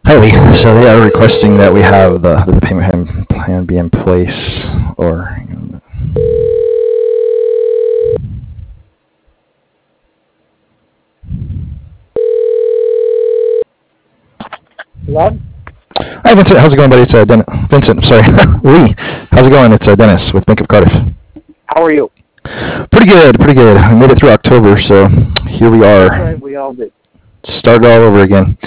Hi, Lee. So they are requesting that we have the payment plan be in place, or Hello? hi, Vincent. How's it going, buddy? It's Vincent. Sorry, Lee. How's it going? It's Dennis with Bank of Cardiff. How are you? Pretty good, pretty good. I made it through October, so here we That's are. right, we all did. Started all over again.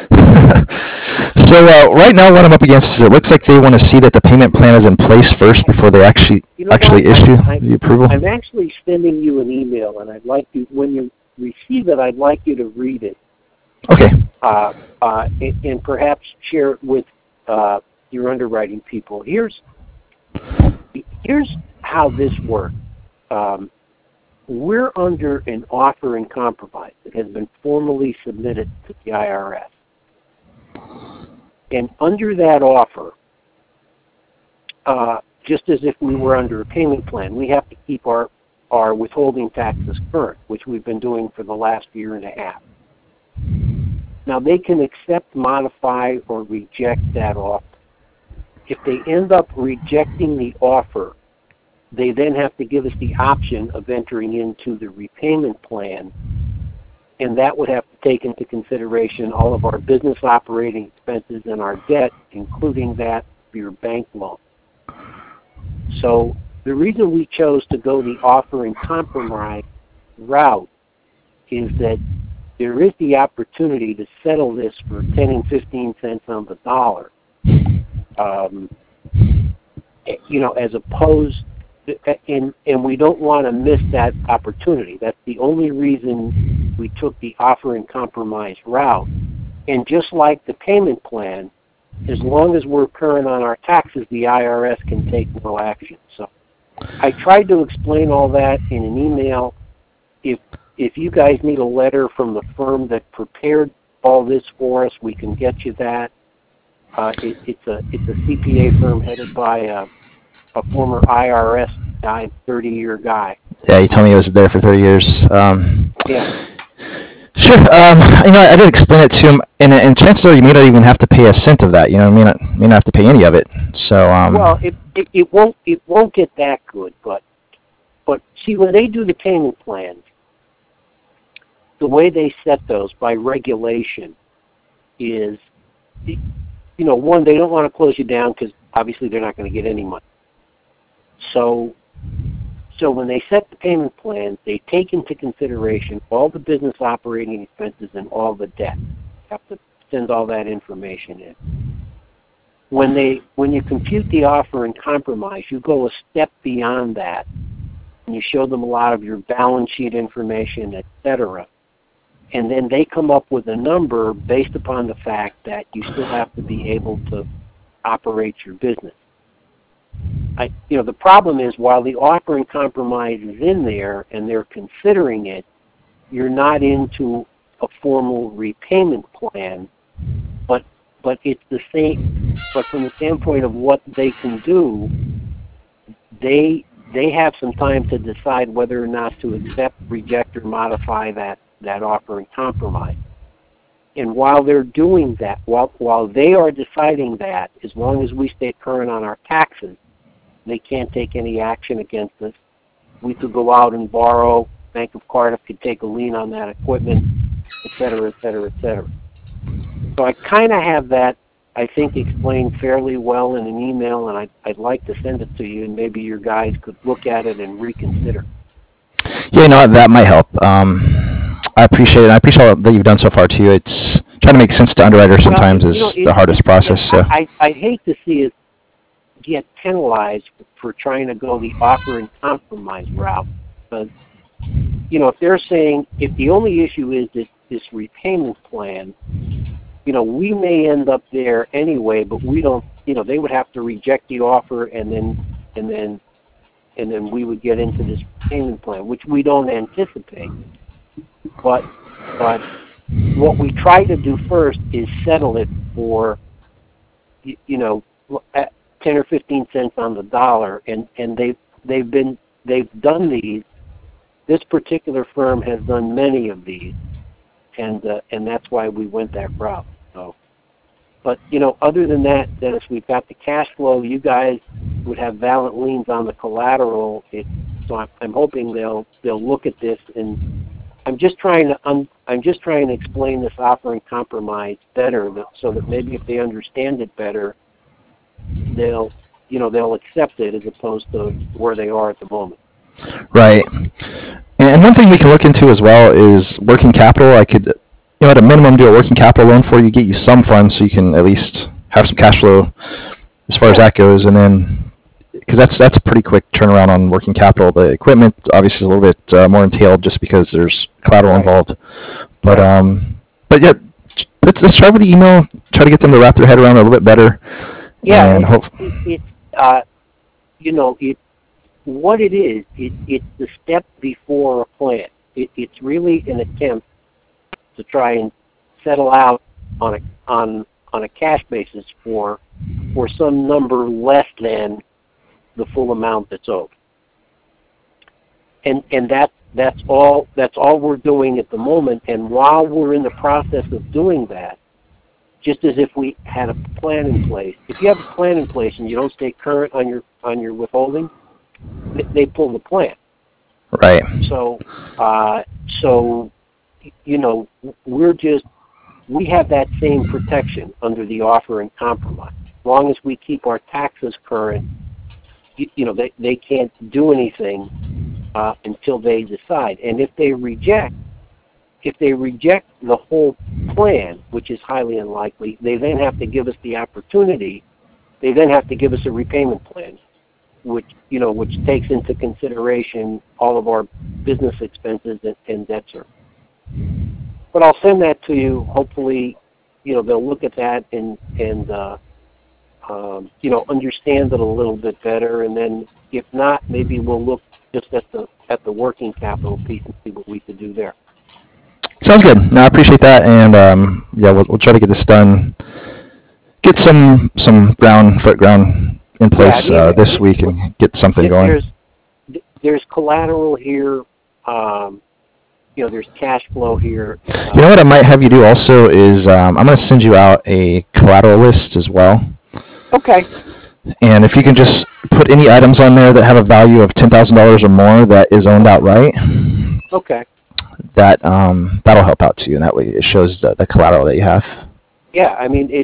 So right now, what I'm up against is it looks like they want to see that the payment plan is in place first before they actually You know what? issue the approval. I'm actually sending you an email, and I'd like you, when you receive it, I'd like you to read it, Okay. and perhaps share it with your underwriting people. Here's how this works. We're under an offer in compromise that has been formally submitted to the IRS. And under that offer, just as if we were under a payment plan, we have to keep our withholding taxes current, which we've been doing for the last year and a half. Now, they can accept, modify, or reject that offer. If they end up rejecting the offer, they then have to give us the option of entering into the repayment plan, and that would have to take into consideration all of our business operating expenses and our debt, including that for your bank loan. So the reason we chose to go the offer and compromise route is that there is the opportunity to settle this for 10 and 15 cents on the dollar, as opposed to, and we don't want to miss that opportunity. That's the only reason we took the offer and compromise route. And just like the payment plan, as long as we're current on our taxes, the IRS can take no action. So I tried to explain all that in an email. If you guys need a letter from the firm that prepared all this for us, we can get you that. It's a CPA firm headed by a former IRS guy, 30-year guy. Yeah, you told me he was there for 30 years. Yeah. Sure. I did explain it to him, and chances are you may not even have to pay a cent of that. You may not have to pay any of it. So. Well, it won't get that good, but see, when they do the payment plans, the way they set those by regulation is, one, they don't want to close you down because obviously they're not going to get any money. So when they set the payment plans, they take into consideration all the business operating expenses and all the debt. You have to send all that information in. When you compute the offer and compromise, you go a step beyond that, and you show them a lot of your balance sheet information, etc. And then they come up with a number based upon the fact that you still have to be able to operate your business. The problem is, while the offer and compromise is in there and they're considering it, you're not into a formal repayment plan, but it's the same. But from the standpoint of what they can do, they have some time to decide whether or not to accept, reject, or modify that offer and compromise. And while they're doing that, while they are deciding that, as long as we stay current on our taxes, they can't take any action against us. We could go out and borrow. Bank of Cardiff could take a lien on that equipment, et cetera, et cetera, et cetera. So I kind of have that, I think, explained fairly well in an email, and I'd like to send it to you, and maybe your guys could look at it and reconsider. Yeah, that might help. I appreciate it. I appreciate all that you've done so far too. It's trying to make sense to underwriters sometimes is the hardest process. So I hate to see it get penalized for trying to go the offer and compromise route, because if they're saying, if the only issue is this repayment plan, we may end up there anyway, but we don't. They would have to reject the offer, and then we would get into this payment plan, which we don't anticipate. But what we try to do first is settle it for 10 or 15 cents on the dollar, and they've done these. This particular firm has done many of these, and that's why we went that route. So But other than that, Dennis, we've got the cash flow. You guys would have valid liens on the collateral. So I'm hoping they'll look at this, and I'm just trying to explain this offer in compromise better, so that maybe if they understand it better, they'll accept it as opposed to where they are at the moment. Right. And one thing we can look into as well is working capital. I could, at a minimum, do a working capital loan for you, get you some funds so you can at least have some cash flow as far as that goes. And then, because that's a pretty quick turnaround on working capital. The equipment obviously is a little bit more entailed just because there's collateral involved. But yeah, let's try with the email. Try to get them to wrap their head around it a little bit better. Yeah, and what it is, it's the step before a plan. It's really an attempt to try and settle out on a cash basis for some number less than the full amount that's owed. And that's all we're doing at the moment. And while we're in the process of doing that, just as if we had a plan in place. If you have a plan in place and you don't stay current on your withholding, they pull the plan. Right. So we have that same protection under the offer and compromise. As long as we keep our taxes current, they can't do anything until they decide. And if they reject the whole plan, which is highly unlikely, they then have to give us the opportunity. They then have to give us a repayment plan, which takes into consideration all of our business expenses and debt service. But I'll send that to you. Hopefully, they'll look at that and understand it a little bit better. And then, if not, maybe we'll look just at the working capital piece and see what we could do there. Sounds good. No, I appreciate that, and we'll try to get this done. Get some ground in place this week and get something going. There's collateral here. There's cash flow here. You know what I might have you do also is I'm going to send you out a collateral list as well. Okay. And if you can just put any items on there that have a value of $10,000 or more that is owned outright. Okay. That'll help out too, and that way it shows the collateral that you have. Yeah, I mean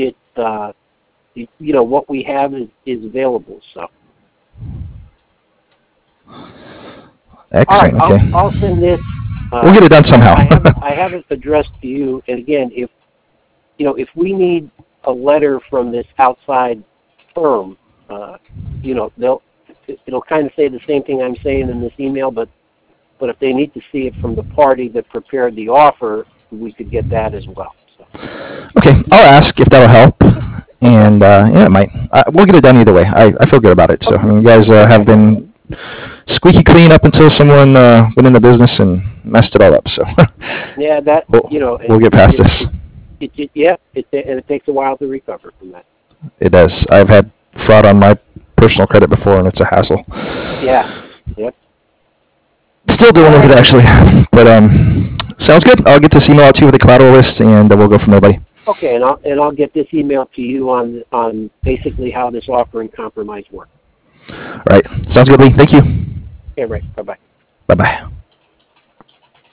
what we have is available. So. Excellent. All right, okay. I'll send this. We'll get it done somehow. I have it addressed to you, and again, if we need a letter from this outside firm, it'll kind of say the same thing I'm saying in this email, but if they need to see it from the party that prepared the offer, we could get that as well. So. Okay, I'll ask if that'll help, and it might. We'll get it done either way. I feel good about it. So, I mean, you guys have been squeaky clean up until someone went in the business and messed it all up. So, yeah, we'll get past this. It takes a while to recover from that. It does. I've had fraud on my personal credit before, and it's a hassle. Yeah. Yep. Still dealing with it, actually. But sounds good. I'll get this email out to you with the collateral list, and we'll go from there, buddy. Okay, and I'll get this email to you on basically how this offer and compromise work. All right. Sounds good, Lee. Thank you. Okay, right. Bye-bye. Bye-bye.